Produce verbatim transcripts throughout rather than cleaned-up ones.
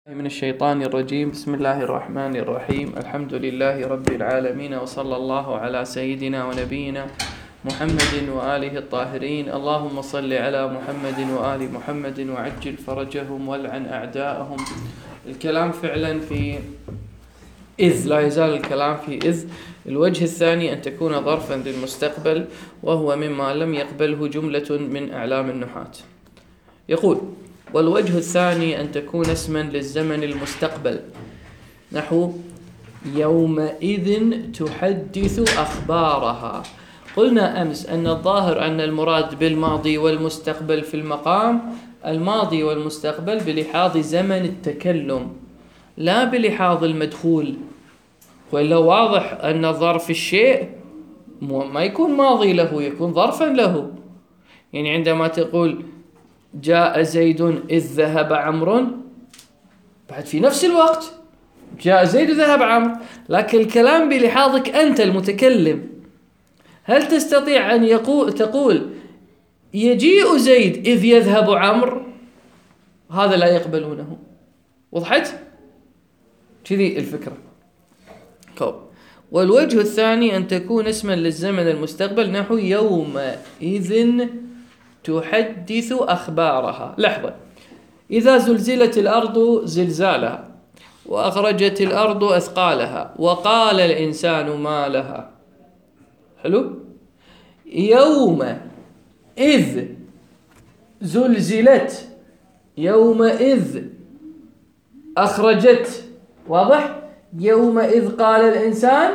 من الشيطان الرجيم. بسم الله الرحمن الرحيم. الحمد لله رب العالمين، وصلى الله على سيدنا ونبينا محمد وآله الطاهرين. اللهم صل على محمد وآل محمد وعجل فرجهم والعن أعداءهم. الكلام فعلا في إذ، لا يزال الكلام في إذ. الوجه الثاني أن تكون ظرفا للمستقبل، وهو مما لم يقبله جملة من أعلام النحاة. يقول: والوجه الثاني أن تكون اسما للزمن المستقبل، نحو يومئذ تحدث أخبارها. قلنا أمس أن الظاهر أن المراد بالماضي والمستقبل في المقام الماضي والمستقبل بلحاظ زمن التكلم، لا بلحاظ المدخول. وإلا واضح أن ظرف الشيء ما يكون ماضي له، يكون ظرفا له. يعني عندما تقول جاء زيد إذ ذهب عمرو، بعد في نفس الوقت جاء زيد ذهب عمرو، لكن الكلام بلحاظك أنت المتكلم. هل تستطيع أن يقول تقول يجيء زيد إذ يذهب عمرو؟ هذا لا يقبلونه. وضحت؟ كذي الفكرة. كوب. والوجه الثاني أن تكون اسما للزمن المستقبل، نحو يومئذ تحدث أخبارها. لحظة، إذا زلزلت الأرض زلزالها، وأخرجت الأرض أثقالها، وقال الإنسان ما لها. حلو؟ يوم إذ زلزلت، يومئذ أخرجت. واضح؟ يومئذ قال الإنسان،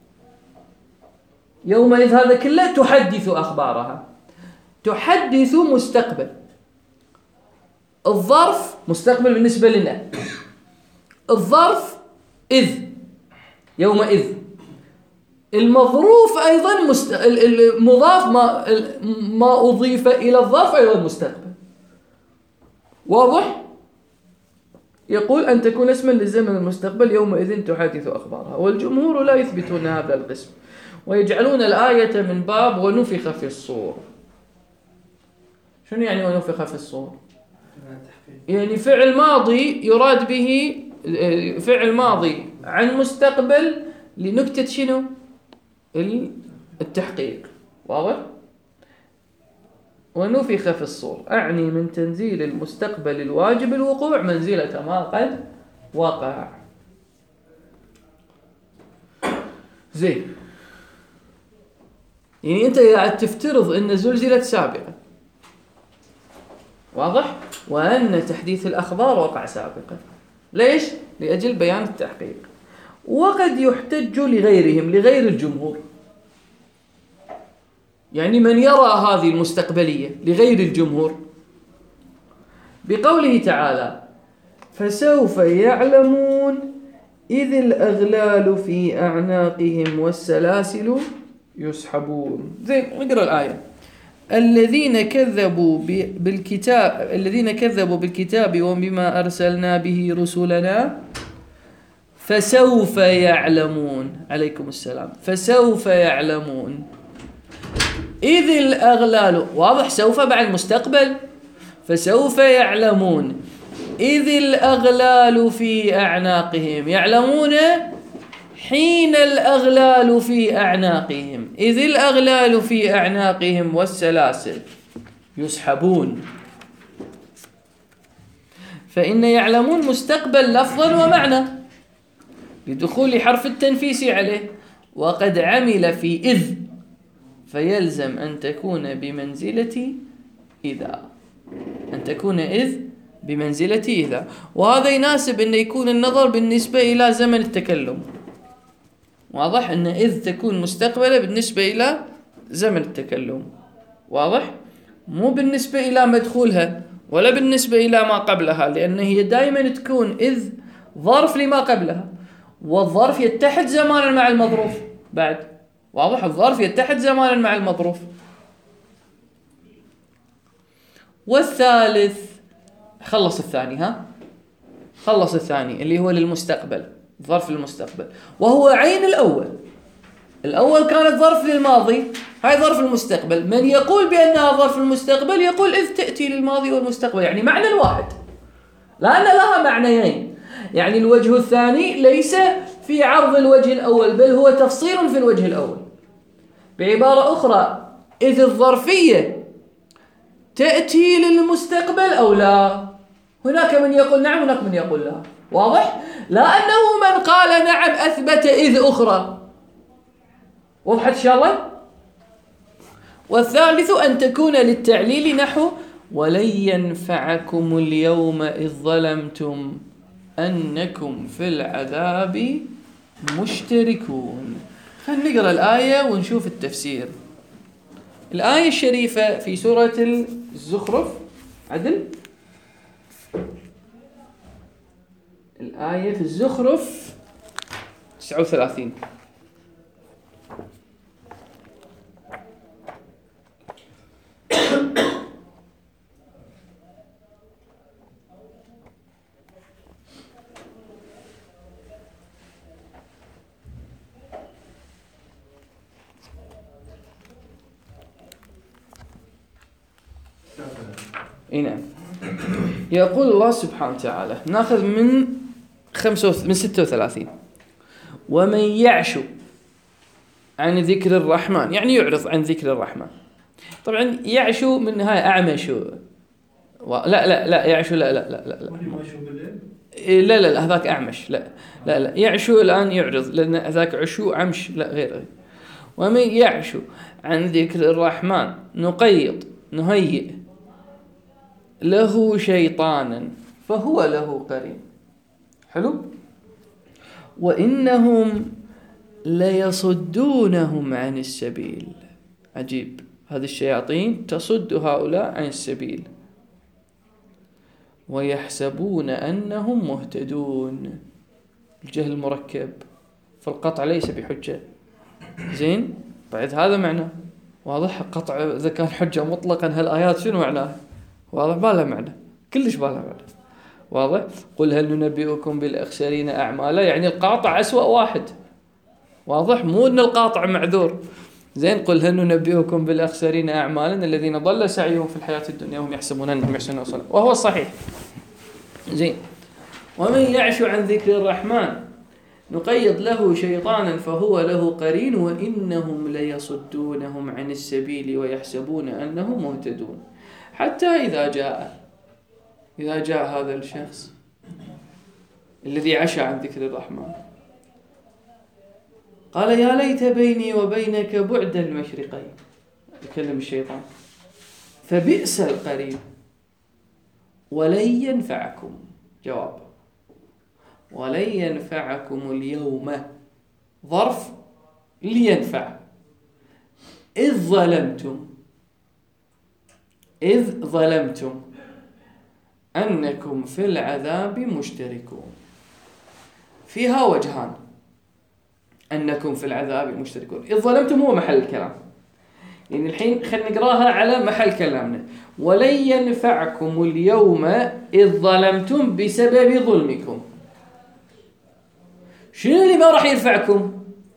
يومئذ هذا كله تحدث أخبارها. تحدث مستقبل، الظرف مستقبل بالنسبة لنا، الظرف إذ، يومئذ. المظروف أيضا مست... المضاف ما ما أضيف إلى الظرف أيضا مستقبل. واضح؟ يقول أن تكون اسما للزمن المستقبل، يومئذ تحدث أخبارها. والجمهور لا يثبتون هذا القسم، ويجعلون الآية من باب ونفخ في الصور. شنو يعني ونفخ في الصور؟ يعني فعل ماضي يراد به فعل ماضي عن مستقبل لنكتة شنو؟ التحقيق. واضح؟ ونفخ في الصور أعني من تنزيل المستقبل الواجب الوقوع منزلة ما قد وقع. زين، يعني أنت قاعد تفترض أن زلزلت سابقا، واضح؟ وأن تحديث الأخبار وقع سابقا. ليش؟ لأجل بيان التحقيق. وقد يحتج لغيرهم، لغير الجمهور، يعني من يرى هذه المستقبلية لغير الجمهور، بقوله تعالى: فسوف يعلمون إذ الأغلال في أعناقهم والسلاسل يسحبون. زين، نقرأ الآية. الذين كذبوا بالكتاب الذين كذبوا بالكتاب وبما أرسلنا به رسلنا فسوف يعلمون. عليكم السلام. فسوف يعلمون إذ الأغلال. واضح؟ سوف بعد مستقبل. فسوف يعلمون إذ الأغلال في أعناقهم. يعلمون حين الأغلال في أعناقهم، إذ الأغلال في أعناقهم والسلاسل يسحبون. فإن يعلمون مستقبل لفظا ومعنى لدخول حرف التنفيس عليه، وقد عمل في إذ، فيلزم أن تكون بمنزلة إذا، أن تكون إذ بمنزلة إذا. وهذا يناسب أن يكون النظر بالنسبة إلى زمن التكلم. واضح؟ أن إذ تكون مستقبلة بالنسبة إلى زمن التكلم. واضح؟ مو بالنسبة إلى مدخولها ولا بالنسبة إلى ما قبلها، لأن هي دائما تكون إذ ظرف لما قبلها، والظرف يتحد زمانا مع المظروف بعد. واضح؟ الظرف يتحد زمانا مع المظروف. والثالث، خلص الثاني، ها خلص الثاني اللي هو للمستقبل، ظرف للمستقبل، وهو عين الأول. الأول كانت ظرف للماضي، هاي ظرف المستقبل. من يقول بأنها ظرف المستقبل يقول إذ تأتي للماضي والمستقبل، يعني معنى واحد، لأن لها معنيين. يعني الوجه الثاني ليس في عرض الوجه الأول، بل هو تفصيل في الوجه الأول. بعبارة أخرى، إذ الظرفية تأتي للمستقبل أو لا؟ هناك من يقول نعم، هناك من يقول لا. واضح؟ لا أنه من قال نعم أثبت إذ أخرى. وضحت إن شاء الله؟ والثالث أن تكون للتعليل نحو ولن ينفعكم اليوم إذ ظلمتم أنكم في العذاب مشتركون. فنقرأ الآية ونشوف التفسير. الآية الشريفة في سورة الزخرف، عدل الآية في الزخرف تسعة وثلاثين. نعم. يقول الله سبحانه وتعالى، ناخذ من خمسة من ستة وثلاثين: ومن يعش عن ذكر الرحمن، يعني يعرض عن ذكر الرحمن. طبعا يعش من هاي أعمش و... لا لا لا يعش لا لا لا لا لا لا لا, لا هذاك أعمش لا لا لا يعشو الآن يعرض، لأن هذاك عشو عمش لا غير. ومن يعش عن ذكر الرحمن نقيض نهيئ له شيطانا فهو له قرين. حلو. وإنهم ليصدونهم عن السبيل. عجيب، هذه الشياطين تصد هؤلاء عن السبيل ويحسبون أنهم مهتدون. الجهل مركب، فالقطع ليس بحجة. زين، بعد هذا معنى واضح. قطع إذا كان حجة مطلقا هالآيات شنو معناها؟ واضح، ما لها معنى، كلش ما لها معنى. واضح. قل هل ننبئكم بالأخسرين أعمالا، يعني القاطع أسوأ واحد. واضح، مو أن القاطع معذور. زين، قل هل ننبئكم بالأخسرين أعمالا الذين ضل سعيهم في الحياة الدنيا وهم يحسبون أنهم يحسنون صنعا، وهو الصحيح. زين. ومن يعش عن ذكر الرحمن نقيض له شيطانا فهو له قرين وإنهم ليصدونهم عن السبيل ويحسبون أنهم مهتدون. حتى إذا جاء إذا جاء هذا الشخص الذي عشى عن ذكر الرحمن قال يا ليت بيني وبينك بعد المشرقين، يكلم الشيطان، فبئس القرين ولن ينفعكم. جواب: ولن ينفعكم اليوم ظرف لينفع إذ ظلمتم إذ ظلمتم أنكم في العذاب مشتركون. فيها وجهان، أنكم في العذاب مشتركون. إذ ظلمتم هو محل الكلام، يعني الحين خلينا نقراها على محل كلامنا. ولن ينفعكم اليوم إذ ظلمتم بسبب ظلمكم. شنو اللي ما راح ينفعكم؟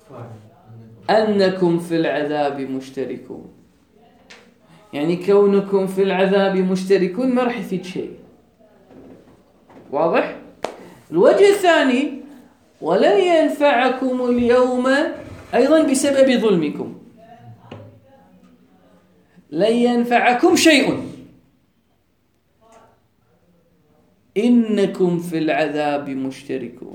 أنكم في العذاب مشتركون، يعني كونكم في العذاب مشتركون ما راح يفيد شيء. واضح؟ الوجه الثاني ولن ينفعكم اليوم أيضا بسبب ظلمكم، لن ينفعكم شيء إنكم في العذاب مشتركون.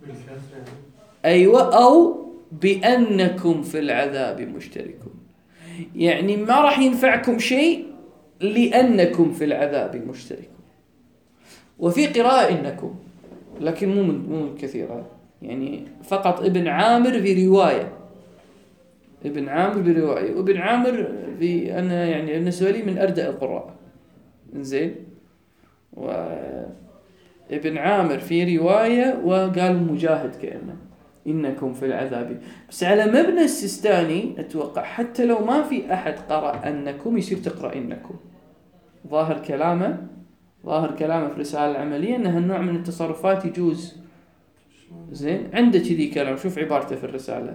أيوة، أو بأنكم في العذاب مشتركون، يعني ما راح ينفعكم شيء لأنكم في العذاب مشتركون. وفي قراءة إنكم، لكن مو من مو كثيرة، يعني فقط ابن عامر في رواية ابن عامر برواية وابن عامر في أنا يعني بالنسبة لي من أردأ القراء. إنزين، وابن عامر في رواية وقال مجاهد كأنه إنكم في العذاب، بس على مبنى السيستاني أتوقع حتى لو ما في أحد قرأ أنكم يصير تقرأ إنكم. ظاهر كلامه ظاهر كلامه في الرسالة العملية أن هالنوع من التصرفات يجوز. زين، عنده كذي كلام، شوف عبارته في الرسالة.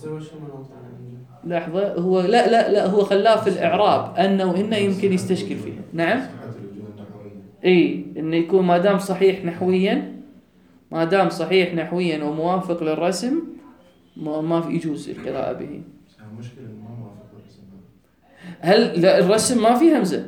لحظة، هو لا لا لا هو خلاه في الإعراب أنه إنه يمكن يستشكل فيه. نعم، إيه، إنه يكون ما دام صحيح نحويا ما دام صحيح نحويا وموافق للرسم ما, ما في يجوز القراءة به. مشكلة ما موافق للرسم. هل لا الرسم ما في همزة؟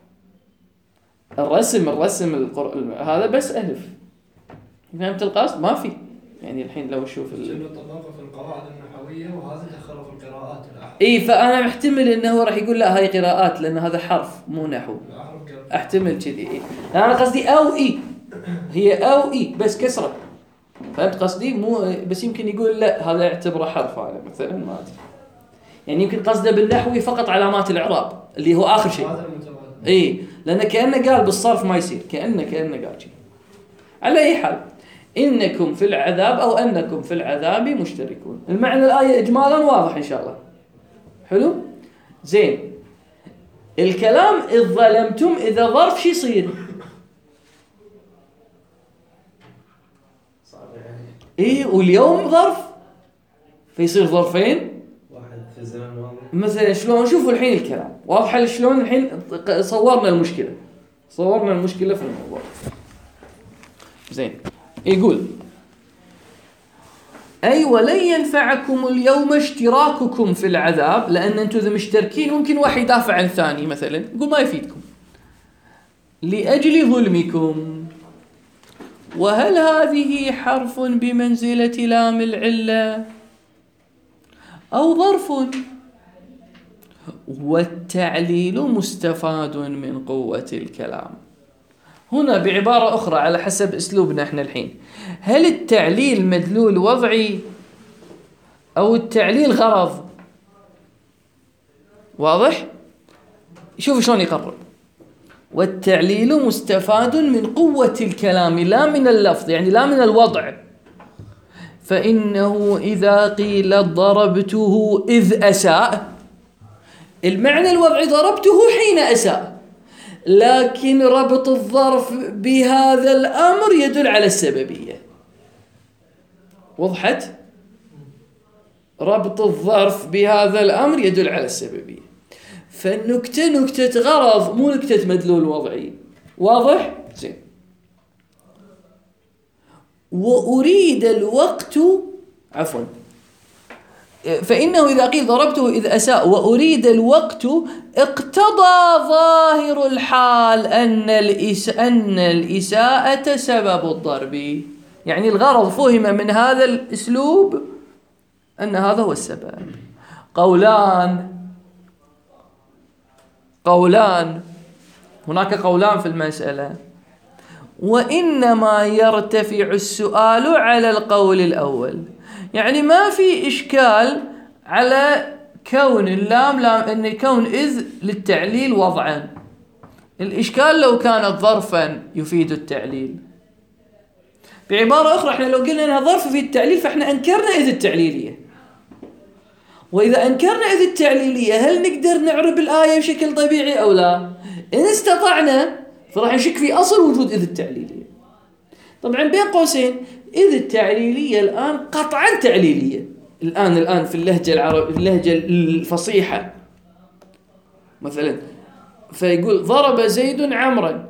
الرسم الرسم القر... هذا بس ألف. فهمت القصد؟ ما في. يعني الحين لو أشوف ال... شنو طبقه في القواعد النحوية وهذا دخله في القراءات الأحرف. إيه فأنا محتمل إنه راح يقول لا هاي قراءات لأن هذا حرف مو نحو. احتمل كذي. إيه. أنا قصدي أو إيه هي أو إيه بس كسرة. فهمت قصدي؟ مو بس يمكن يقول لا هذا يعتبره حرف هذا مثلا ما أدري. يعني يمكن قصده بالنحوي فقط علامات الإعراب اللي هو آخر شيء. إيه لأن كأنه قال بالصرف ما يصير كأنه كأنه قال شيء. على أي حال إنكم في العذاب أو أنكم في العذاب مشتركون. المعنى الآية إجمالا واضح إن شاء الله. حلو؟ زين. الكلام إذ ظلمتم إذا ظرف شي يصير؟ إيه واليوم ظرف فيصير ظرفين. واحد في زمن واضح. مثلا شلون شوفوا الحين الكلام واضح شلون الحين صورنا المشكلة صورنا المشكلة في الموضوع. زين يقول أي ولن ينفعكم اليوم اشتراككم في العذاب لأن أنتم إذا مشتركين ممكن واحد يدافع عن ثاني مثلا يقول ما يفيدكم لأجل ظلمكم. وهل هذه حرف بمنزلة لام العلة أو ظرف؟ والتعليل مستفاد من قوة الكلام. هنا بعبارة أخرى على حسب أسلوبنا احنا الحين هل التعليل مدلول وضعي أو التعليل غرض؟ واضح؟ شوفوا شلون يقرب. والتعليل مستفاد من قوة الكلام لا من اللفظ يعني لا من الوضع. فإنه إذا قيل ضربته إذ أساء المعنى الوضعي ضربته حين أساء لكن ربط الظرف بهذا الأمر يدل على السببية. وضحت؟ ربط الظرف بهذا الأمر يدل على السببية. فالنكتة نكتة غرض مو نكتة مدلول وضعي. واضح؟ زين. وأريد الوقت عفوا فإنه إذا قيل ضربته إذ أساء وأريد الوقت اقتضى ظاهر الحال أن الإس أن الإساءة سبب الضرب. يعني الغرض فهم من هذا الأسلوب أن هذا هو السبب. قولان قولان هناك قولان في المسألة وإنما يرتفع السؤال على القول الأول. يعني ما في إشكال على كون اللام لام أن كون إذ للتعليل وضعا. الإشكال لو كانت ظرفا يفيد التعليل. بعبارة أخرى احنا لو قلنا أنها ظرف في التعليل فاحنا أنكرنا إذ التعليلية. وإذا أنكرنا إذ التعليلية هل نقدر نعرب الآية بشكل طبيعي أو لا؟ إن استطعنا فراح نشك في أصل وجود إذ التعليلية. طبعا بين قوسين إذ التعليلية الآن قطعا تعليلية الآن الآن في اللهجة العربية اللهجة الفصيحة مثلا فيقول ضرب زيد عمرا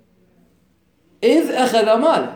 إذ أخذ ماله.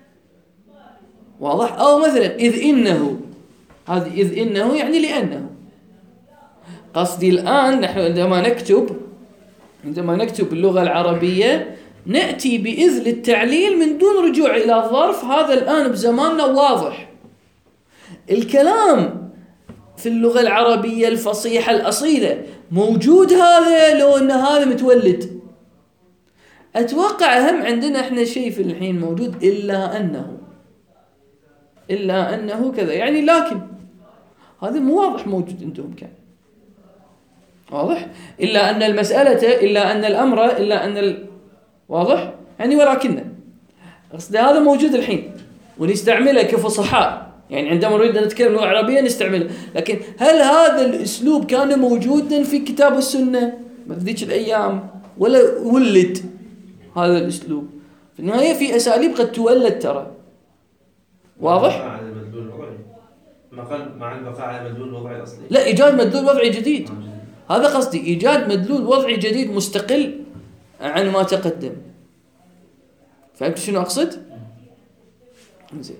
واضح؟ أو مثلا إذ إنه هذه إذ إنه يعني لأنه. قصدي الآن نحن عندما نكتب عندما نكتب اللغة العربية نأتي بإذ للتعليل من دون رجوع إلى الظرف. هذا الآن بزماننا واضح. الكلام في اللغة العربية الفصيحة الأصيلة موجود هذا لو أن هذا متولد. أتوقع هم عندنا إحنا شيء في الحين موجود إلا أنه إلا أنه كذا يعني لكن هذا مو واضح موجود عندهم كان واضح إلا أن المسألة إلا أن الأمر إلا أن ال... واضح يعني ولكن قصدي هذا موجود الحين ونستعمله كفصحاء يعني عندما نريد أن نتكلم اللغة العربية نستعمله. لكن هل هذا الأسلوب كان موجودا في كتاب السنة في ذيك الأيام ولا ولد هذا الأسلوب؟ في النهاية في أساليب قد تولد ترى. واضح؟ مع المدلول الوضعي مع البقاء على المدلول الوضعي الأصلي. لا إيجاد مدلول وضعي جديد. هذا قصدي إيجاد مدلول وضعي جديد مستقل عن ما تقدم. فهمت شنو أقصد؟ زين.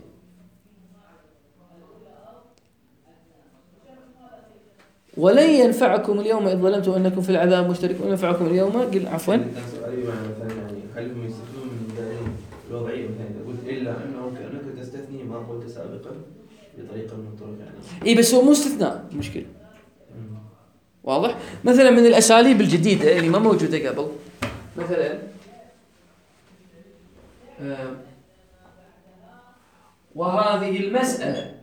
ولن ينفعكم اليوم إذ ظلمتم أنكم في العذاب مشتركون. ينفعكم اليوم قل عفوا. يعني مثلا يعني هل هم يستثنون من الدارين الوضعية مثلا إذا قلت إلا أنه كأنك تستثني ما قلت سابقا بطريقة من الطرق يعني. إيه بس هو مو استثناء مشكلة. واضح؟ مثلا من الأساليب الجديدة اللي ما موجودة قبل مثلا آه وهذه المسألة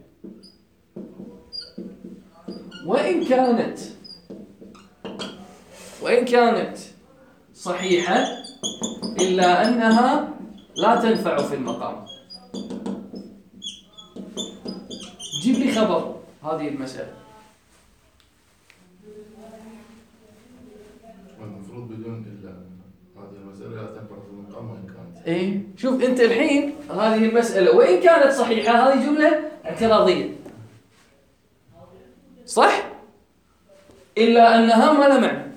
وإن كانت وإن كانت صحيحة إلا أنها لا تنفع في المقام. جيب لي خبر هذه المسألة. والمفروض بدون إلا هذه المسألة لا تنفع في المقام وإن كانت. إيه شوف أنت الحين هذه المسألة وإن كانت صحيحة هذه جملة اعتراضية صح؟ إلا أنها ما لها معنى.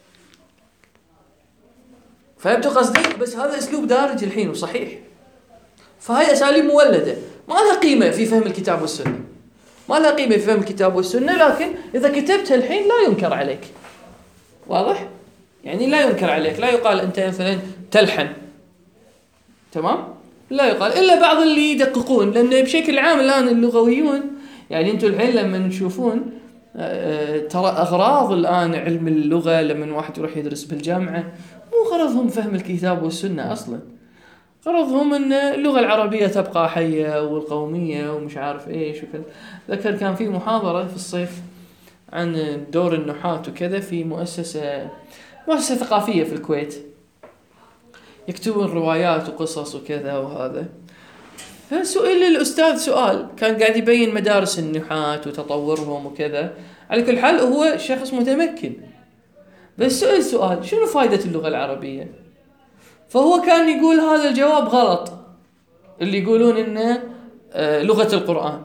فهمت قصدي؟ بس هذا أسلوب دارج الحين وصحيح. فهي أساليب مولدة ما لها قيمة في فهم الكتاب والسنة. ما لها قيمة في فهم الكتاب والسنة، لكن إذا كتبتها الحين لا ينكر عليك. واضح؟ يعني لا ينكر عليك، لا يقال أنت مثلا تلحن. تمام؟ لا يقال إلا بعض اللي يدققون، لأن بشكل عام الآن اللغويون يعني أنتم الحين لما تشوفون ترى أغراض الآن علم اللغة لما واحد يروح يدرس بالجامعة مو غرضهم فهم الكتاب والسنة أصلا. غرضهم أن اللغة العربية تبقى حية والقومية ومش عارف إيش وكذا. ذكر كان في محاضرة في الصيف عن دور النحاة وكذا في مؤسسة مؤسسة ثقافية في الكويت، يكتبون روايات وقصص وكذا وهذا. فسئل الأستاذ سؤال، كان قاعد يبين مدارس النحاة وتطورهم وكذا. على كل حال هو شخص متمكن، بس سئل سؤال شنو فائدة اللغة العربية؟ فهو كان يقول هذا الجواب غلط، اللي يقولون إنه لغة القرآن.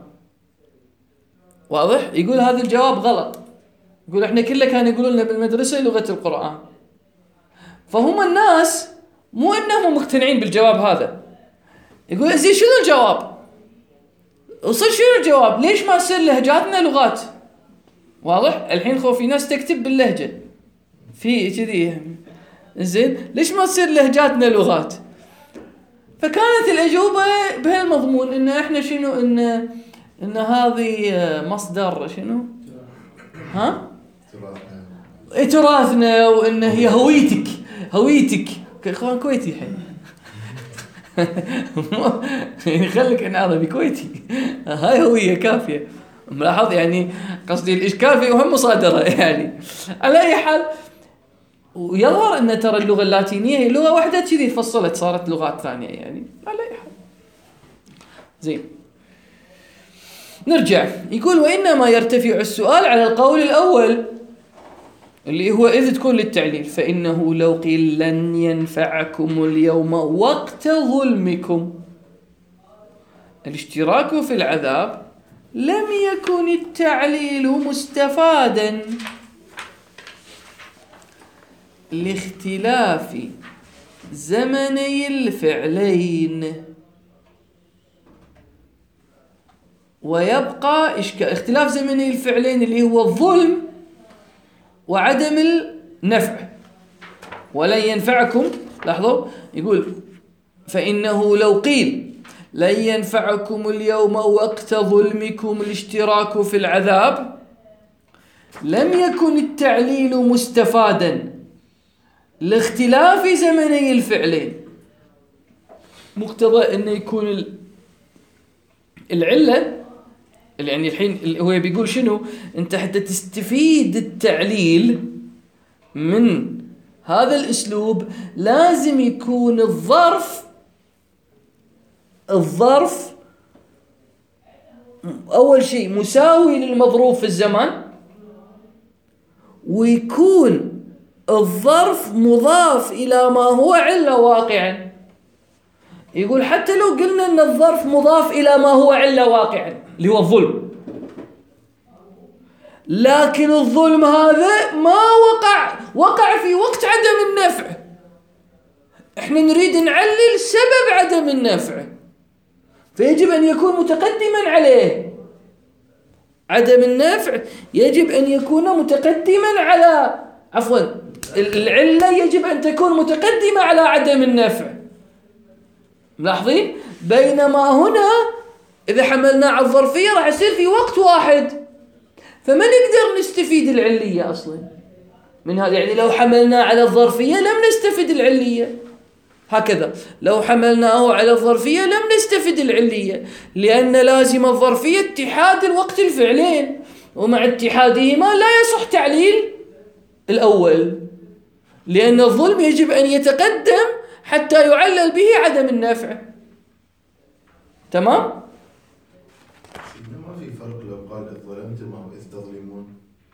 واضح؟ يقول هذا الجواب غلط، يقول إحنا كله كان يقولون لنا بالمدرسة لغة القرآن. فهم الناس مو إنهم مقتنعين بالجواب هذا، يقول زين شنو الجواب؟ وصل شنو الجواب؟ ليش ما تصير لهجاتنا لغات؟ واضح؟ الحين خو في ناس تكتب باللهجة في كذي، زين ليش ما تصير لهجاتنا لغات؟ فكانت الأجوبة بهالمضمون إن إحنا شنو إن إن هذه مصدر شنو؟ ها؟ تراثنا. تراثنا وإن هي هويتك هويتك كإخوان كويتي الحين. يعني خليك عن عربي كويتي، هاي هوية كافية. ملاحظ يعني قصدي الإشكال فيه وهم مصادرة يعني. على أي حال ويظهر أن ترى اللغة اللاتينية هي لغة واحدة كذي فصلت صارت لغات ثانية يعني. على أي حال زين نرجع. يقول وإنما يرتفع السؤال على القول الأول اللي هو إذ تكون للتعليل، فإنه لو قيل لن ينفعكم اليوم وقت ظلمكم الاشتراك في العذاب لم يكن التعليل مستفادا لاختلاف زمني الفعلين. ويبقى إشكال اختلاف زمني الفعلين اللي هو الظلم وعدم النفع. ولن ينفعكم، لاحظوا يقول فإنه لو قيل لن ينفعكم اليوم وقت ظلمكم الاشتراك في العذاب لم يكن التعليل مستفادا لاختلاف زمني الفعلين. مقتضى أن يكون العلة اللي يعني الحين هو بيقول شنو؟ أنت حتى تستفيد التعليل من هذا الأسلوب لازم يكون الظرف الظرف أول شيء مساوي للمضروب في الزمان، ويكون الظرف مضاف إلى ما هو علة واقعا. يقول حتى لو قلنا أن الظرف مضاف إلى ما هو علة واقعا اللي هو الظلم، لكن الظلم هذا ما وقع وقع في وقت عدم النفع. احنا نريد نعلل سبب عدم النفع، فيجب أن يكون متقدما عليه. عدم النفع يجب أن يكون متقدما على عفوا العلة يجب أن تكون متقدمة على عدم النفع. ملاحظين؟ بينما هنا إذا حملنا على الظرفية راح يصير في وقت واحد، فما نقدر نستفيد العلية أصلا من هذا. يعني لو حملنا على الظرفية لم نستفيد العلية، هكذا لو حملناه على الظرفية لم نستفيد العلية، لأن لازم الظرفية اتحاد الوقت الفعلين، ومع اتحادهما لا يصح تعليل الأول، لأن الظلم يجب أن يتقدم حتى يعلل به عدم النفع. تمام؟ ما في فرق لو قال إذ ظلمتم أو إذ تظلمون؟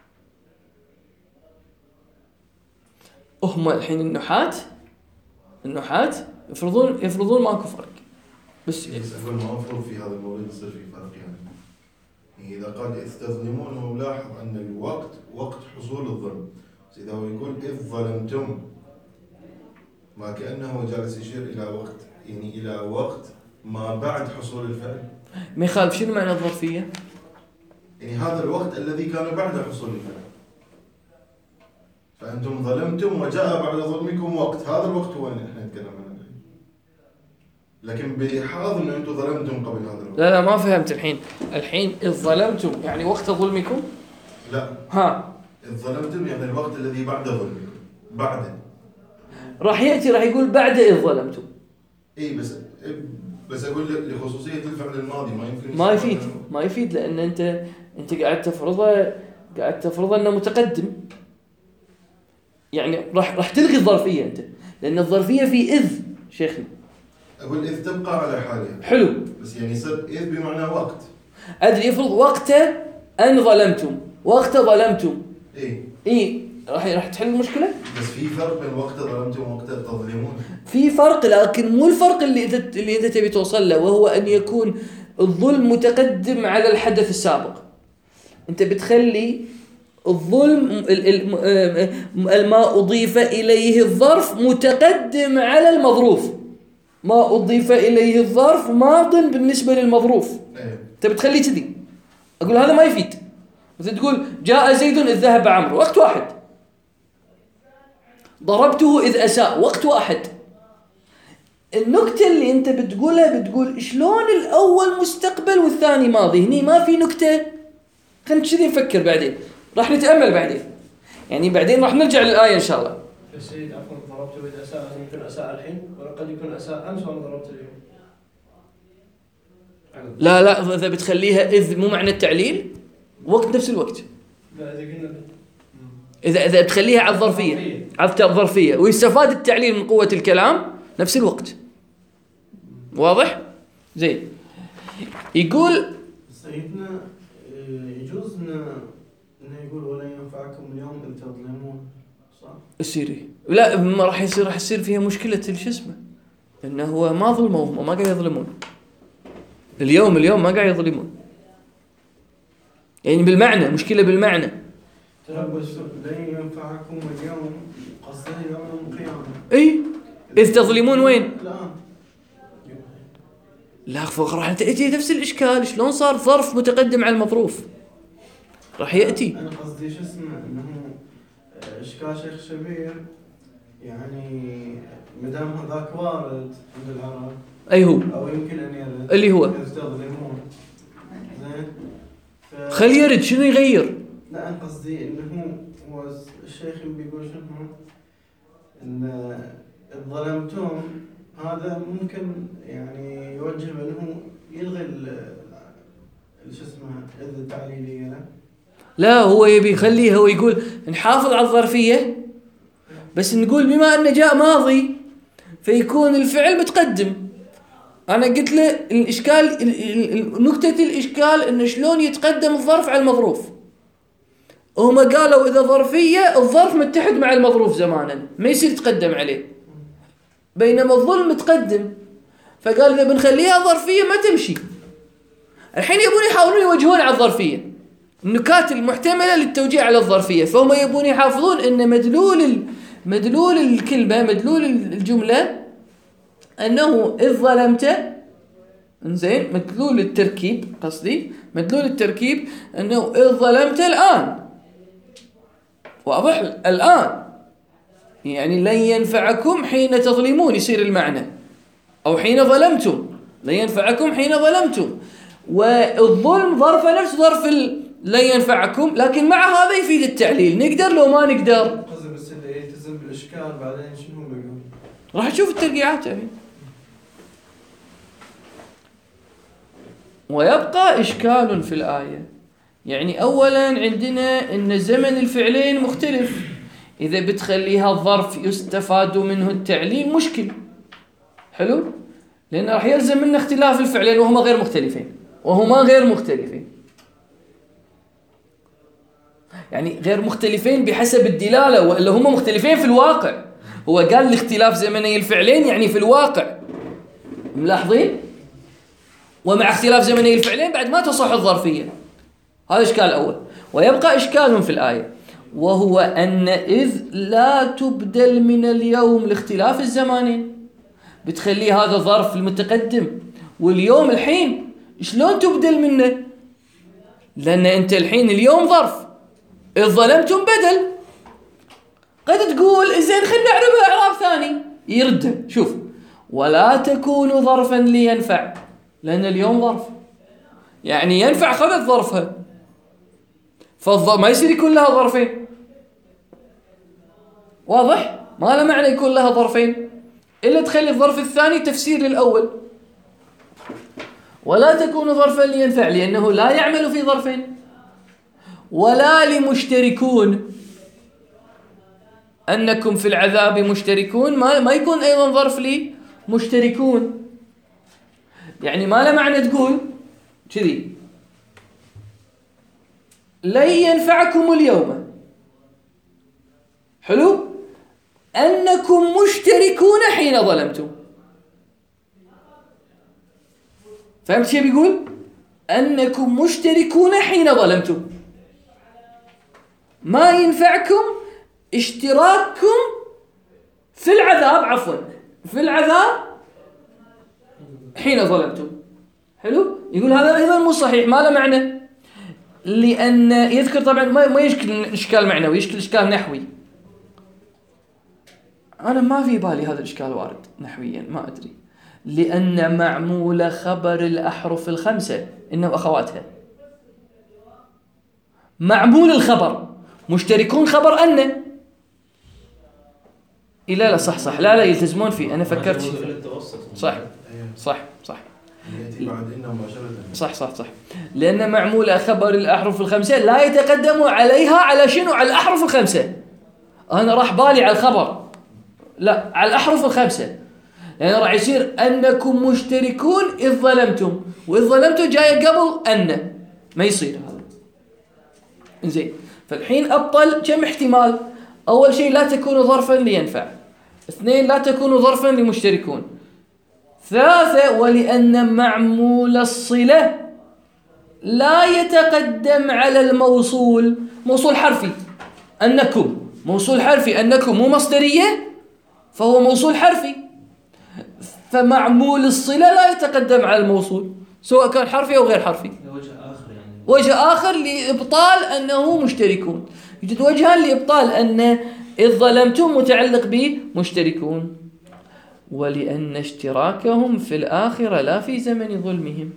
هم الحين النحاة النحاة يفرضون يفرضون ماكو فرق، بس بس أقول ما أفرض في هذا الموضوع يصير في فرق يعني. يعني إذا قال إذ تظلمون هو ملاحظ أن الوقت وقت حصول الظلم، بس إذا هو يقول إذ ظلمتم ما كأنه جالس يشير إلى وقت، يعني إلى وقت ما بعد حصول الفعل. ما يخالف. شنو معنى الظرفية؟ يعني هذا الوقت الذي كان بعد حصول الفعل، فأنتم ظلمتم وجاء بعد ظلمكم وقت، هذا الوقت هو اللي احنا نتكلم عنه الحين، لكن بحاض أن أنتم ظلمتم قبل هذا الوقت. لا لا ما فهمت الحين. الحين إذ ظلمتم يعني وقت ظلمكم؟ لا، ها إذ ظلمتم يعني الوقت الذي بعد ظلمكم، بعد راح يأتي راح يقول بعد إذ ظلمتم. إيه بس بس أقول لخصوصية الفعل الماضي ما يمكن ما يفيد ما يفيد لأن أنت أنت قاعد تفرضه قاعد تفرضه أنه متقدم، يعني راح راح تلغي الظرفية أنت، لأن الظرفية في إذ شيخنا. أقول إذ تبقى على حالها. حلو. بس يعني يصير إذ بمعنى وقت. أدري يفرض وقت أن ظلمتم، وقت ظلمتم. إيه. إيه راح راح تحل المشكلة. بس في فرق بين وقت ظلمتم ووقت تظلمون. في فرق، لكن مو الفرق اللي أنت اللي أنت تبي توصل له، وهو أن يكون الظلم متقدم على الحدث السابق. أنت بتخلي الظلم ما أضيف إليه الظرف متقدم على المظروف، ما أضيف إليه الظرف ماض بالنسبة للمظروف. أنت بتخلي كذي. أقول هذا ما يفيد. مثل تقول جاء زيد إذ ذهب عمرو، وقت واحد. ضربته إذ أساء، وقت واحد. النكتة اللي أنت بتقولها بتقول شلون الأول مستقبل والثاني ماضي. هني ما في نكتة. خلينا كذي نفكر بعدين، راح نتأمل بعدين، يعني بعدين راح نرجع للآية إن شاء الله. السيد عفوا ضربته إذا أساء يمكن أساء الحين، وقد يكون أساء أمس وأنا ضربت اليوم. لا لا إذا بتخليها إذ مو معنى التعليل وقت نفس الوقت. لا إذا قلنا إذا إذا بتخليها على الظرفية على الظرفية ويستفاد التعليل من قوة الكلام نفس الوقت. واضح؟ زين. يقول سيدنا يجوز إنه يقول ولا ينفعكم اليوم إذ تظلمون، صح؟ السيري لا ما راح يصير راح يصير فيها مشكلة شو اسمه، إنه هو ما ظلموا، هم ما قاعد يظلمون اليوم اليوم ما قاعد يظلمون، يعني بالمعنى مشكلة بالمعنى. ترى بس لن ينفعكم اليوم قصده يوم القيامة. إيه إذ تظلمون وين؟ الآن. لا فوق راح تأتي نفس الإشكال، شلون صار ظرف متقدم على المظروف؟ راح يأتي. أنا قصدي شو اسمه إنه إشكال شيخ شبير، يعني مدام هذاك وارد عند العرب. أي هو؟ أو يمكن أن يرد. اللي هو؟ إذ تظلمون. زين. ف... خلي يرد شنو يغير؟ لا أنا قصدي إنه هو الشيخ بيقول شنو إن ظلمتم هذا ممكن يعني يوجه انه يلغي شو اسمه اذ التعليليه. لا لا هو يبي يخليه، هو يقول نحافظ على الظرفيه بس نقول بما انه جاء ماضي فيكون الفعل متقدم. انا قلت له الاشكال نكته الاشكال انه شلون يتقدم الظرف على المظروف. هم قالوا اذا ظرفيه الظرف متحد مع المظروف زمانا ما يصير يتقدم عليه، بينما الظلم متقدم. فقال إذا بنخليها ظرفية ما تمشي. الحين يبون يحاولون يوجهون على الظرفية النكات المحتملة للتوجيه على الظرفية، فهم يبون يحافظون أن مدلول مدلول الكلمة مدلول الجملة أنه إذ ظلمت إنزين مدلول التركيب قصدي مدلول التركيب أنه إذ ظلمت الآن، واضح الآن يعني لن ينفعكم حين تظلمون يصير المعنى، أو حين ظلمتم لن ينفعكم حين ظلمتم، والظلم ظرف نفس ظرف لن ينفعكم، لكن مع هذا يفيد التعليل. نقدر لو ما نقدر قصدي بس اللي يلتزم بالإشكال بعدين شنو بيقول؟ راح تشوف الترقيعات يعني. ويبقى إشكال في الآية، يعني أولا عندنا أن زمن الفعلين مختلف، إذا بتخليها الظرف يستفاد منه التعليل مشكل. حلو؟ لأن راح يلزم منا اختلاف الفعلين وهما غير مختلفين، وهما غير مختلفين يعني غير مختلفين بحسب الدلالة، وإلا هما مختلفين في الواقع. هو قال لاختلاف زمني الفعلين يعني في الواقع، ملاحظين؟ ومع اختلاف زمني الفعلين بعد ما تصح الظرفية. هذا إشكال أول. ويبقى إشكال في الآية، وهو أن إذ لا تبدل من اليوم لاختلاف الزمانين. بتخلي هذا ظرف المتقدم واليوم الحين، شلون تبدل منه؟ لأن أنت الحين اليوم ظرف، إذ ظلمتم بدل. قد تقول زين خلنا نعربها إعراب ثاني يرد. شوف، ولا تكون ظرفا لينفع، لأن اليوم ظرف يعني ينفع خذت ظرفها، فالظرف ما يصير يكون لها ظرفين. واضح؟ ما له معنى يكون لها ظرفين إلا تخلي الظرف الثاني تفسير للأول. ولا تكون ظرفا لينفع لأنه لا يعمل في ظرفين. ولا لمشتركون، أنكم في العذاب مشتركون، ما ما يكون أيضا ظرف لي مشتركون. يعني ما له معنى تقول كذي لن ينفعكم اليوم، حلو، أنكم مشتركون حين ظلمتم. فهمت شيء بيقول؟ أنكم مشتركون حين ظلمتم، ما ينفعكم اشتراككم في العذاب، عفوا في العذاب حين ظلمتم. حلو؟ يقول هذا أيضا مو صحيح، ما له معنى، لأن يذكر طبعا ما يشكل إشكال معنوي، يشكل إشكال نحوي. أنا ما في بالي هذا الإشكال وارد نحويا، ما أدري، لأن معمول خبر الأحرف الخمسة إنه أخواتها. معمول الخبر مشتركون خبر أن إلا لا صح صح لا لا يلتزمون فيه. أنا فكرت صح صح صح صح صح صح لأن معمول خبر الأحرف الخمسة لا يتقدم عليها على شنو؟ على الأحرف الخمسة. أنا راح بالي على الخبر، لا على الأحرف الخمسة، لأن راح يصير أنكم مشتركون إذ ظلمتم، وإذ ظلمتم جاية قبل أن، ما يصير هذا. إنزين، فالحين أبطل كم احتمال؟ أول شيء لا تكون ظرفا لينفع، اثنين لا تكون ظرفا لمشتركون، ثلاثة ولأن معمول الصلة لا يتقدم على الموصول. موصول حرفي أنكم، موصول حرفي أنكم مو مصدرية، فهو موصول حرفي، فمعمول الصلة لا يتقدم على الموصول سواء كان حرفي أو غير حرفي. وجه آخر يعني وجه آخر لإبطال أنه مشتركون. يوجد وجهان لإبطال أن إذ ظلمتم متعلق بمشتركون، ولأن اشتراكهم في الآخرة لا في زمن ظلمهم.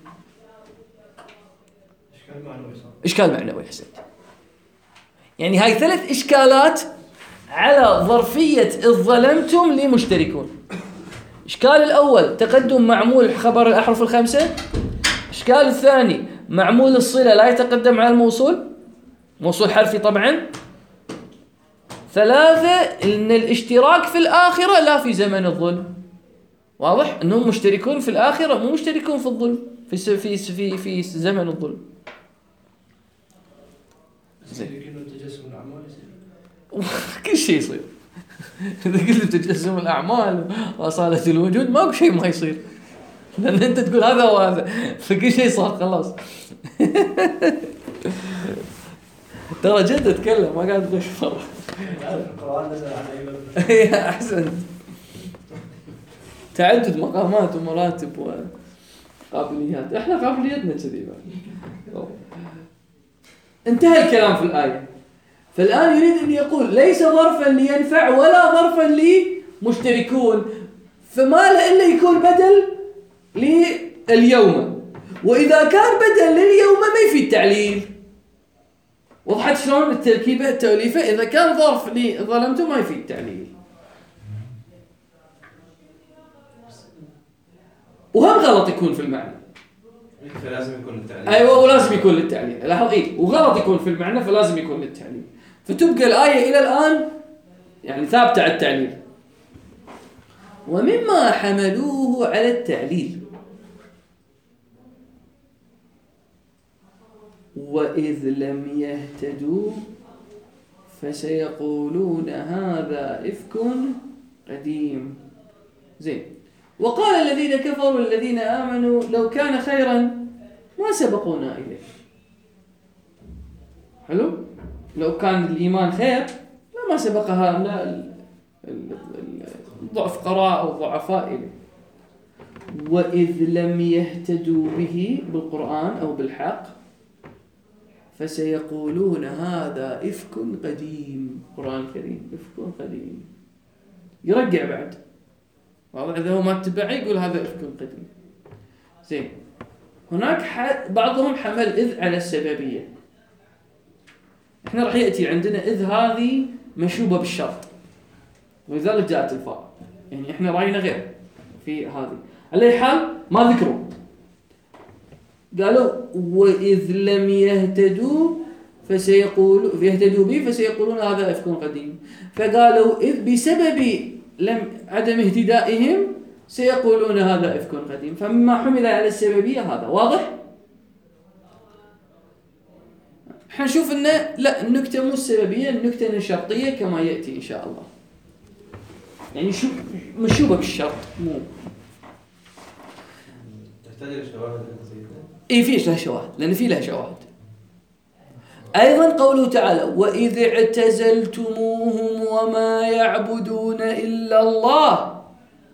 إشكال معنوي صح. إشكال معنوي حسنت. يعني هاي ثلاث إشكالات على ظرفية إذ ظلمتم لمشتركون. إشكال الأول تقدم معمول خبر الأحرف الخمسة. إشكال الثاني معمول الصلة لا يتقدم على الموصول، موصول حرفي طبعا. ثلاثة إن الاشتراك في الآخرة لا في زمن الظلم. واضح أنهم مشتركون في الآخرة، مو مشتركون في الظلم في في في في زمن الظلم. زين كأنه تجسم الأعمال يصير. كل شيء يصير. إذا قلت تجسم الأعمال وأصالة الوجود ماكو شيء ما يصير، لأن أنت تقول هذا وهذا، فكل شيء صار خلاص. ترى جد أتكلم ما قاعد أغش فرح. القرآن نزل على أي أحسن. تعدد مقامات ومراتب و... قابليات، احنا قابليتنا كذي. انتهى الكلام في الآية. فالآن يريد أن يقول ليس ظرفا لينفع ولا ظرفا لمشتركون، فما له إلا يكون بدل لليوم، وإذا كان بدل لليوم ما يفيد تعليل. وضحت شلون التركيبة التوليفة؟ إذا كان ظرف لظلمته ما يفيد تعليل. وهم غلط يكون في المعنى، فلازم يكون للتعليل. أيوة، ولازم يكون للتعليل. لاحظ إيه، وغلط يكون في المعنى فلازم يكون للتعليل. فتبقى الآية إلى الآن يعني ثابتة على التعليل. ومما حملوه على التعليل وإذ لم يهتدوا فسيقولون هذا إفك قديم. زين. وقال الذين كفروا الذين آمنوا لو كان خيرا ما سبقونا إليه. حلو؟ لو كان الإيمان خير لا ما سبقها لا الضعف قراء أو ضعفاء إليه. وإذ لم يهتدوا به بالقرآن أو بالحق فسيقولون هذا إفك قديم. القرآن الكريم إفك قديم، يرجع بعد. واضح؟ إذا هو ما اتبعه يقول هذا إفك قديم. زين. هناك بعضهم حمل إذ على السببية. إحنا راح يأتي عندنا إذ هذه مشوبة بالشرط، ولذلك جاءت الفاء. يعني إحنا رأينا غير في هذه. على أي حال ما ذكروا، قالوا وإذ لم يهتدوا فسيقولوا يهتدوا به فسيقولون هذا إفك قديم. فقالوا إذ بسبب لم عدم اهتدائهم سيقولون هذا إفك قديم، فمما حمل على السببية هذا. واضح؟ احنا نشوف إن لا، النكتة مو السببية، النكتة الشرطية كما يأتي إن شاء الله. يعني شو مشوبة بالشرط، مو تحتاج إلى شواهد سيدنا. إيه فيش لها شواهد، لأن في لها شواهد. أيضا قوله تعالى وإذ اعتزلتموهم وما يعبدون إلا الله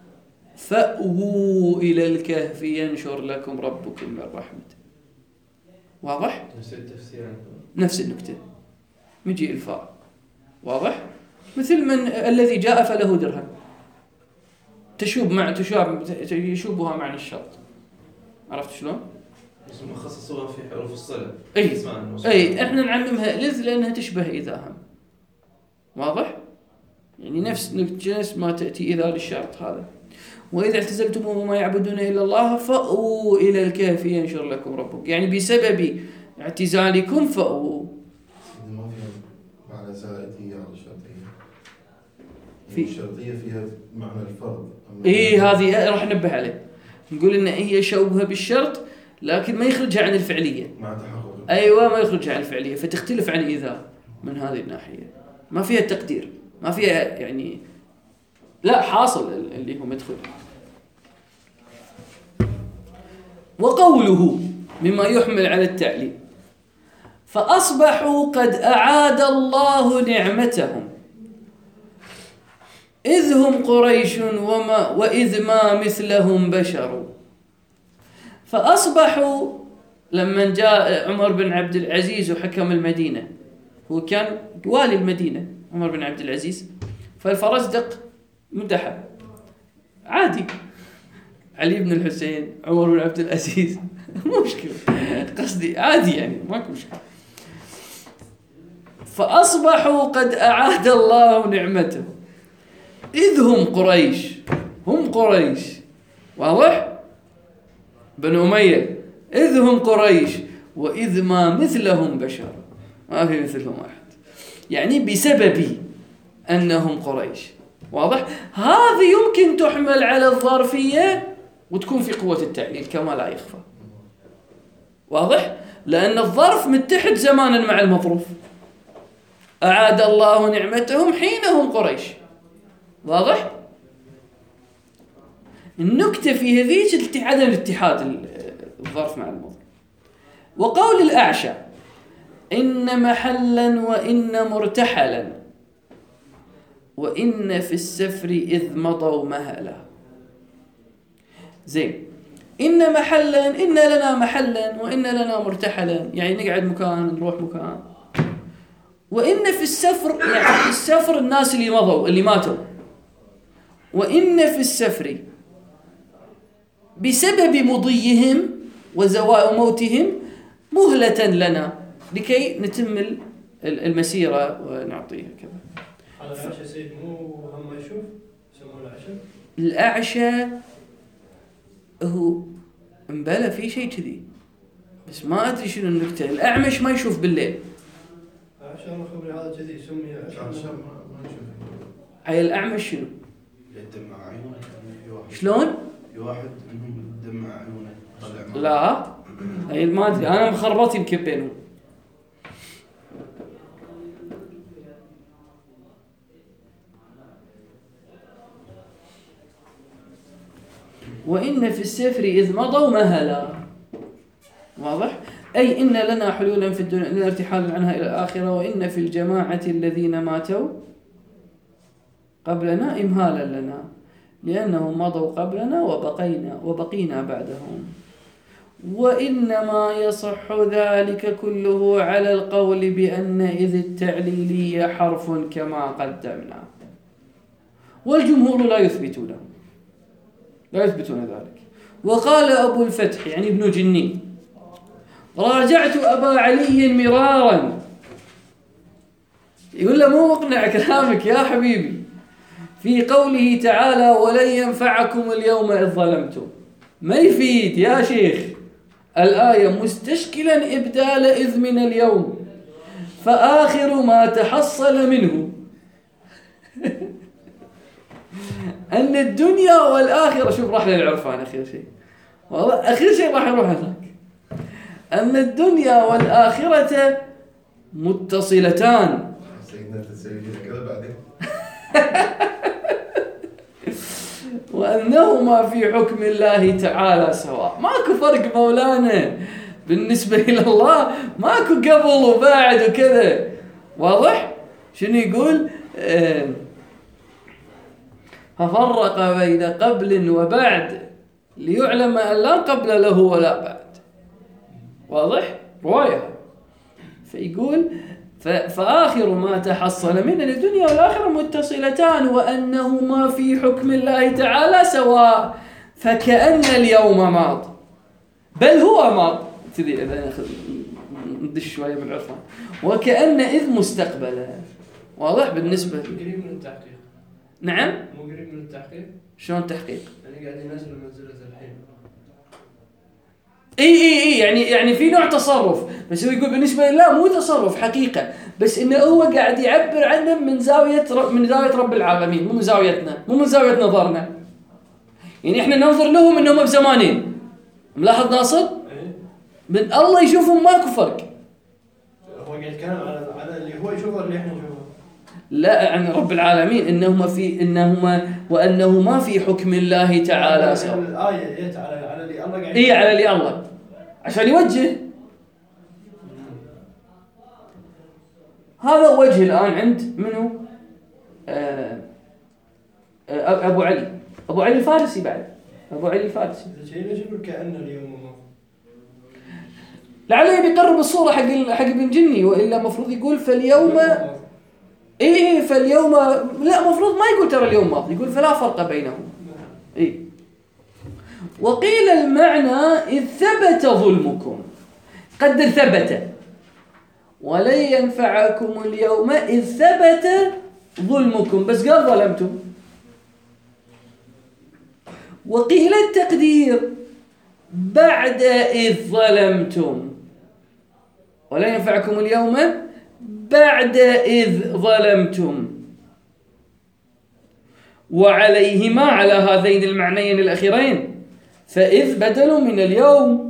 فأووا إلى الكهف ينشر لكم ربكم من رحمته. واضح؟ نفس التفسير، نفس النكتة، مجيء الفاء. واضح؟ مثل من الذي جاء فله درهم، تشوب مع تشوب يشوبها معنى الشرط. عرفت شلون؟ بس مخصصوها في حروف الصلة. أي أي إحنا نعممها إذ لأنها تشبه إذا هم. واضح؟ يعني نفس نفس ما تأتي إذا للشرط هذا. وإذا اعتزلتموهم وما يعبدون إلا الله فأووا إلى الكهف ينشر لكم ربكم. يعني بسبب اعتزالكم فأووا. ما فيها معنى زائدية على الشرطية. في الشرطية فيها معنى الفرض. إيه هذه راح ننبه عليه. نقول إن هي شوبها بالشرط لكن ما يخرجها عن الفعلية. مع تحقق. أيوة ما يخرجها عن الفعلية، فتختلف عن إذا من هذه الناحية. ما فيها التقدير، ما فيها يعني لا حاصل اللي هو مدخل. وقوله مما يحمل على التعليل فأصبحوا قد أعاد الله نعمتهم إذ هم قريش وما وإذ ما مثلهم بشر. فأصبحوا لما جاء عمر بن عبد العزيز وحكم المدينة، هو كان والي المدينة عمر بن عبد العزيز، فالفرزدق مدحه عادي، علي بن الحسين عمر بن عبد العزيز مو مشكلة، قصدي عادي يعني ماكو مشكلة. فأصبحوا قد أعاد الله نعمته إذ هم قريش، هم قريش. واضح؟ بن أمية إذ هم قريش وإذ ما مثلهم بشر، ما في مثلهم أحد، يعني بسبب أنهم قريش. واضح؟ هذه يمكن تحمل على الظرفية وتكون في قوة التعليل كما لا يخفى. واضح؟ لأن الظرف متحد زمانا مع المظروف. أعاد الله نعمتهم حين هم قريش. واضح؟ النكتة في هذيك عدم اتحاد الظرف مع المظروف. وقول الأعشى إن محلا وإن مرتحلا وإن في السفر إذ مضوا مهلا. زين، إن محلا إن لنا محلا وإن لنا مرتحلا، يعني نقعد مكان نروح مكان. وإن في السفر، يعني السفر الناس اللي مضوا اللي ماتوا. وإن في السفر بسبب مضيهم وزواء موتهم مهلة لنا لكي نتم المسيرة ونعطيها كذا. هذا العشاء سيد مو هم ما يشوف يسمونه العشاء؟ الأعشى هو مبلى في شيء كذي، بس ما أدري شنو النكتة. الأعمش ما يشوف بالليل. العشاء أنا خبري هذا كذي سمي عشاء. عشان ما ما نشوف. هاي الأعمش شنو؟ يدمع عيونه. في واحد شلون؟ في واحد منهم يدمع عيونه طلع معه. لا هاي ما أدري، أنا مخربط يمكن بينهم. وإن في السفر إذ مضوا مهلا. واضح؟ أي إن لنا حلولا في الدنيا لنا ارتحالا عنها إلى الآخرة. وإن في الجماعة الذين ماتوا قبلنا إمهالا لنا لأنهم مضوا قبلنا وبقينا وبقينا بعدهم. وإنما يصح ذلك كله على القول بأن إذ التعليلية حرف كما قدمنا، والجمهور لا يثبتونه لا يثبتون ذلك. وقال أبو الفتح يعني ابن جني: راجعت أبا علي مرارا. يقول له مو مقنع كلامك يا حبيبي في قوله تعالى: ولن ينفعكم اليوم إذ ظلمتم. ما يفيد يا شيخ الآية مستشكلا إبدال إذ من اليوم، فآخر ما تحصل منه أن الدنيا والآخرة، شوف راح للعرفان أخير شيء، والله أخير شيء راح يروح هناك، أن الدنيا والآخرة متصلتان. سيدنا تسوي كذا بعدين. وأنهما في حكم الله تعالى سواء. ماكو فرق مولانا بالنسبة إلى الله، ماكو قبل وبعد وكذا. واضح؟ شنو يقول؟ آه ففرق بين قبل وبعد ليعلم أن لا قبل له ولا بعد. واضح؟ رواية. فيقول فآخر ما تحصل من الدنيا والآخرة متصلتان وأنهما في حكم الله تعالى سواء، فكأن اليوم ماض بل هو ماض. تدري إذا ندش شوية بالعرفان. وكأن إذ مستقبلا. واضح بالنسبة قريب من التحقيق. نعم. مو قريب من التحقيق. شلون تحقيق؟ يعني قاعد ينزل منزلة الحين. اي اي اي يعني يعني في نوع تصرف، بس هو يقول بالنسبه لا مو تصرف حقيقه، بس انه هو قاعد يعبر عنه من زاويه من زاويه رب العالمين، مو من زاويتنا، مو من زاويه نظرنا. يعني احنا ننظر لهم انهم بزمانين. ملاحظ ناصر؟ من الله يشوفهم ماكو فرق. هو قاعد يتكلم على على اللي هو يشوفه اللي احنا نشوفه. لا عن رب العالمين انهما في انهما وانهما في حكم الله تعالى سواء. الايه جت على على اللي الله قاعد اي على اللي الله عشان يوجه. هذا وجه الآن عند منو؟ آه آه أبو علي أبو علي الفارسي. بعد أبو علي الفارسي ليش يقول كأن اليوم ما لعله بيقرب الصورة حق حق ابن جني، وإلا مفروض يقول فاليوم إيه فاليوم لا مفروض ما يقول ترى اليوم ماضي، يقول فلا فرق بينهم. إيه. وقيل المعنى إذ ثبت ظلمكم، قدر ثبت، ولن ينفعكم اليوم إذ ثبت ظلمكم، بس قال ظلمتم. وقيل التقدير بعد إذ ظلمتم، ولن ينفعكم اليوم بعد إذ ظلمتم، وعليهما على هذين المعنيين الأخيرين، فإذ بدل من اليوم.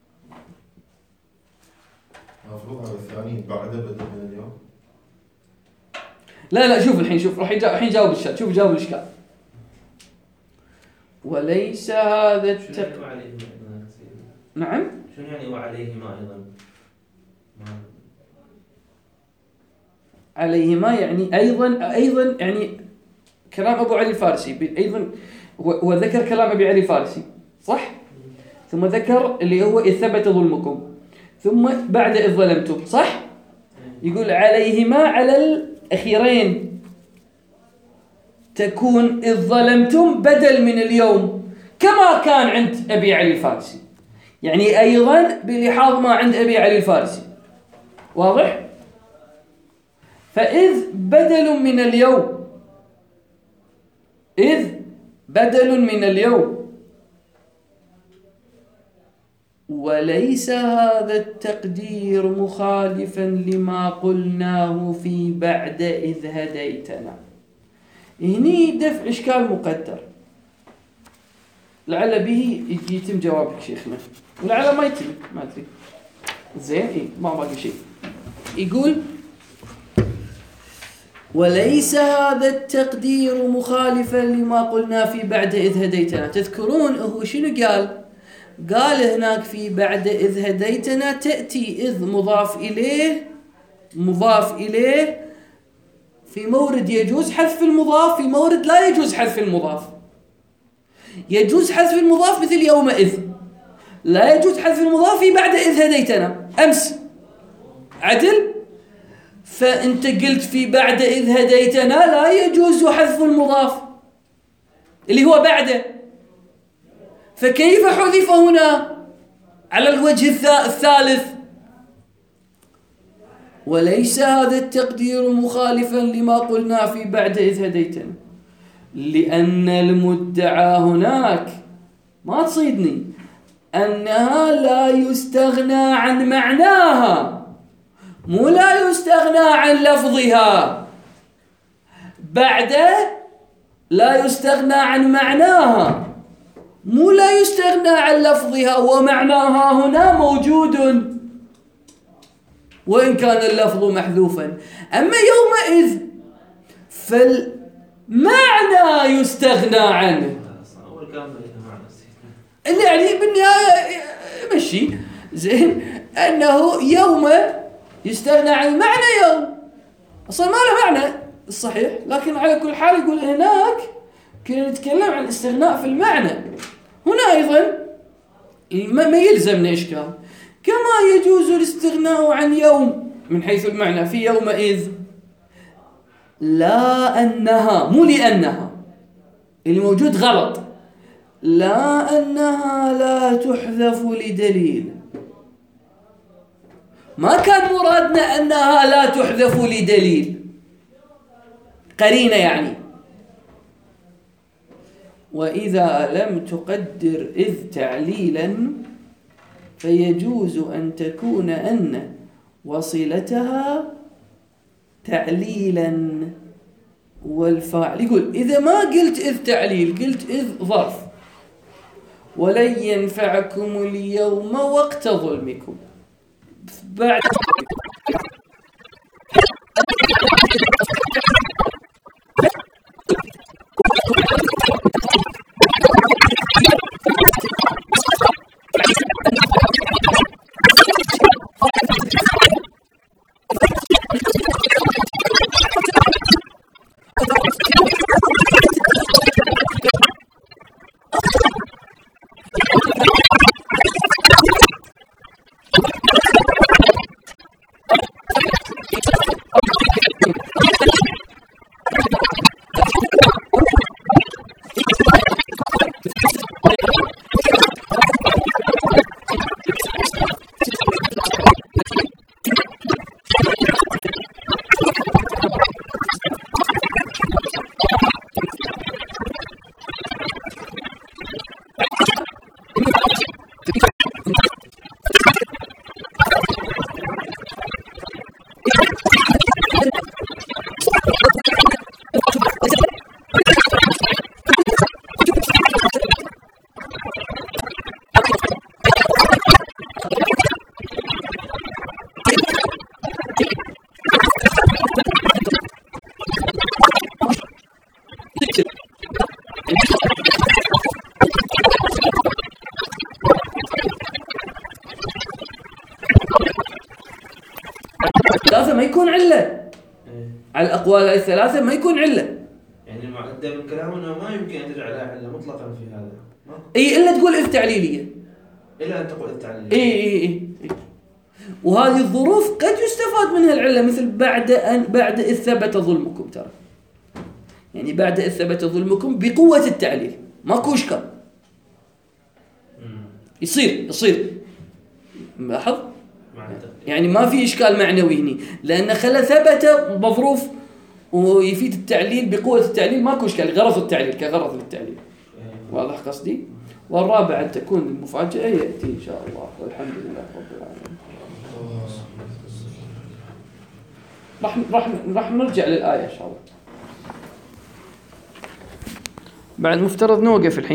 مفروض على الثاني بعد بدل من اليوم. لا لا شوف الحين، شوف راح يجاوب الحين، جاوب الشكل، شوف جاوب الإشكال. وليس هذا التق... نعم. شنو يعني وعليهما أيضا؟ عليهما يعني أيضا أيضا يعني كلام أبو علي الفارسي أيضا، وذكر كلام أبي علي الفارسي صح؟ ثم ذكر اللي هو إذ ثبت ظلمكم، ثم بعد إذ ظلمتم، صح؟ يقول عليهما على الأخيرين تكون إذ ظلمتم بدل من اليوم كما كان عند أبي علي الفارسي، يعني أيضا بلحاظ ما عند أبي علي الفارسي، واضح؟ فإذ بدل من اليوم، إذ بدل من اليوم، وليس هذا التقدير مخالفا لما قلناه في بعد إذ هديتنا. هني دفع إشكال مقدر لعل به يتم جوابك شيخنا، ولعل ما يتم، ما أدري. زين، إيه ما باقي شيء. يقول وليس هذا التقدير مخالفا لما قلنا في بعد إذ هديتنا. تذكرون هو شنو قال؟ قال هناك في بعد إذ هديتنا تأتي إذ مضاف إليه مضاف إليه في مورد يجوز حذف المضاف، في مورد لا يجوز حذف المضاف. يجوز حذف المضاف مثل يومئذ، لا يجوز حذف المضاف في بعد إذ هديتنا أمس، عدل؟ فأنت قلت في بعد إذ هديتنا لا يجوز حذف المضاف اللي هو بعده، فكيف حذف هنا على الوجه الثالث؟ وليس هذا التقدير مخالفا لما قلنا في بعد إذ هديتنا، لأن المدعى هناك ما تصيدني أنها لا يستغنى عن معناها، مو لا يستغنى عن لفظها. بعد لا يستغنى عن معناها، مو لا يستغنى عن لفظها، ومعناها هنا موجود وإن كان اللفظ محذوفا. أما يومئذ فالمعنى يستغنى عنه، اللي يعني بالنهاية مشي زين أنه يوم يستغنى عن معنى يوم، أصلا ما له معنى الصحيح، لكن على كل حال يقول هناك كنا نتكلم عن الاستغناء في المعنى، هنا أيضا ما يلزمنا إشكال. كما يجوز الاستغناء عن يوم من حيث المعنى في يومئذ، لا أنها، مو لأنها، اللي موجود غلط، لا أنها لا تحذف لدليل. ما كان مرادنا أنها لا تحذف لدليل، قرينة يعني. وإذا لم تقدر إذ تعليلا فيجوز أن تكون أن وصلتها تعليلا والفاعل. يقول إذا ما قلت إذ تعليل، قلت إذ ظرف، ولن ينفعكم اليوم وقت ظلمكم، بعد ثلاثة ما يكون علة، على الأقوال الثلاثة ما يكون علة. يعني المعدة من كلامنا ما يمكن أن تجعلها علة مطلقا في هذا. أي إلا تقول إذ تعليلية. إلى أن تقول التعليل. إيه إيه إيه. وهذه الظروف قد يستفاد منها العلة، مثل بعد أن بعد إذ ثبت ظلمكم، ترى يعني بعد إذ ثبت ظلمكم بقوة التعليل ماكو إشكال، يصير يصير لاحظ يعني ما في إشكال معنوي هنا، لأن خلا ثبت مظروف ويفيد التعليل بقوة التعليل ماكو إشكال، غرض التعليل كغرض للتعليل. واضح قصدي؟ والرابع أن تكون المفاجأة يأتي إن شاء الله، والحمد لله رب العالمين. راح راح راح نرجع للآية إن شاء الله. بعد مفترض نوقف الحين.